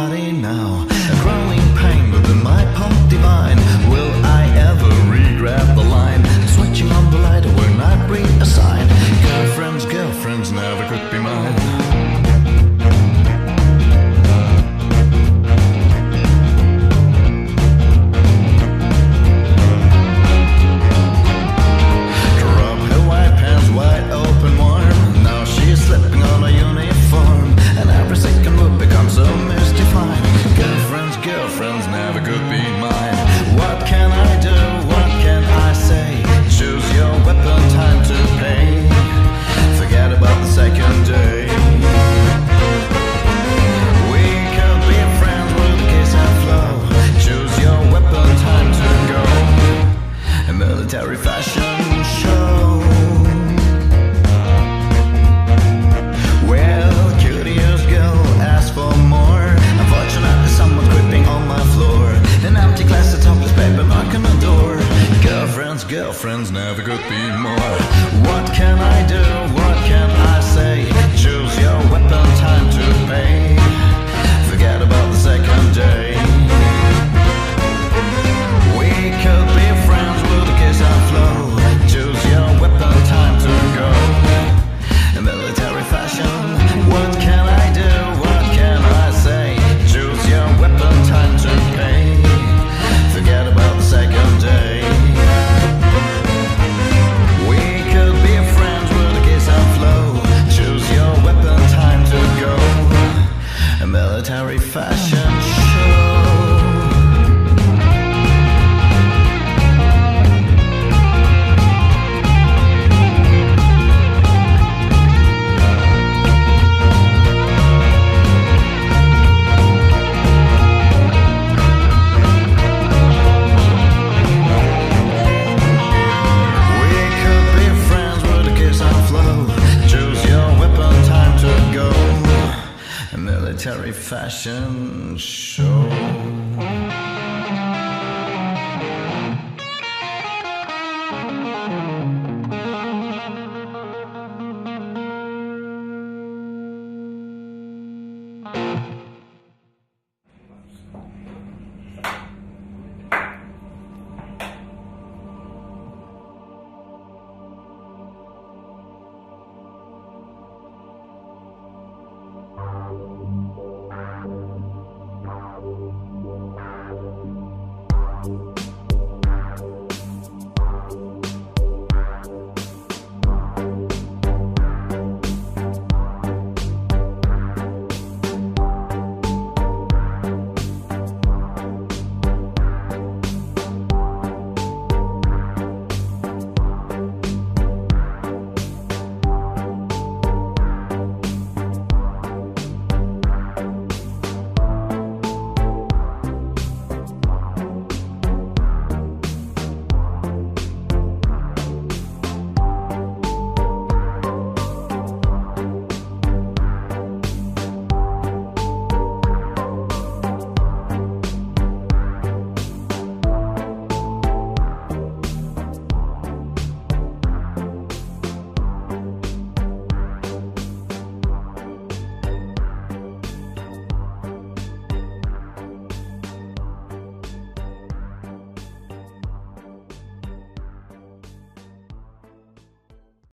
body now. A growing pain within my pump divine. Will I ever regret the line? Switching on the light when I breathe a sign. Girlfriends never could be mine. Girlfriends never could be mine. What can I do? What can I say? Choose your weapon, time to pay. Forget about the second day. We could be friends with a kiss and flow. Choose your weapon, time to go. A military fashion show. Well, curious girl asked for more. Unfortunately, someone's creeping on my floor. An empty glass, a topless paper knocking on the door. Girlfriends never could be more. What can I do? What can I say? Choose your weapon, time to pay. Forget about the second day. We could be friends with a kiss and flow. Choose your weapon, time to go. A military fashion. What can I do? What can I say? Choose your weapon, time to pay. Forget about the second day. We could be friends with a kiss and flow. Choose your weapon, time to go. A military fashion show. Military fashion show.